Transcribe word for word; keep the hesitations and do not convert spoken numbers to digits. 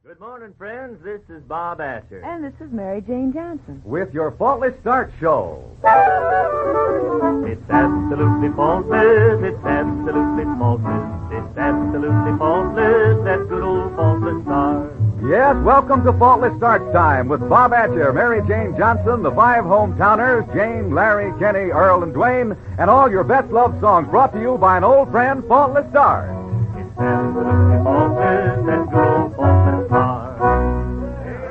Good morning, friends. This is Bob Asher. And this is Mary Jane Johnson. With your Faultless Start Show. It's absolutely faultless. It's absolutely faultless. It's absolutely faultless. That good old faultless start. Yes, welcome to Faultless Start Time with Bob Asher, Mary Jane Johnson, the five hometowners, Jane, Larry, Kenny, Earl, and Dwayne, and all your best love songs brought to you by an old friend, Faultless Start. It's absolutely faultless. That good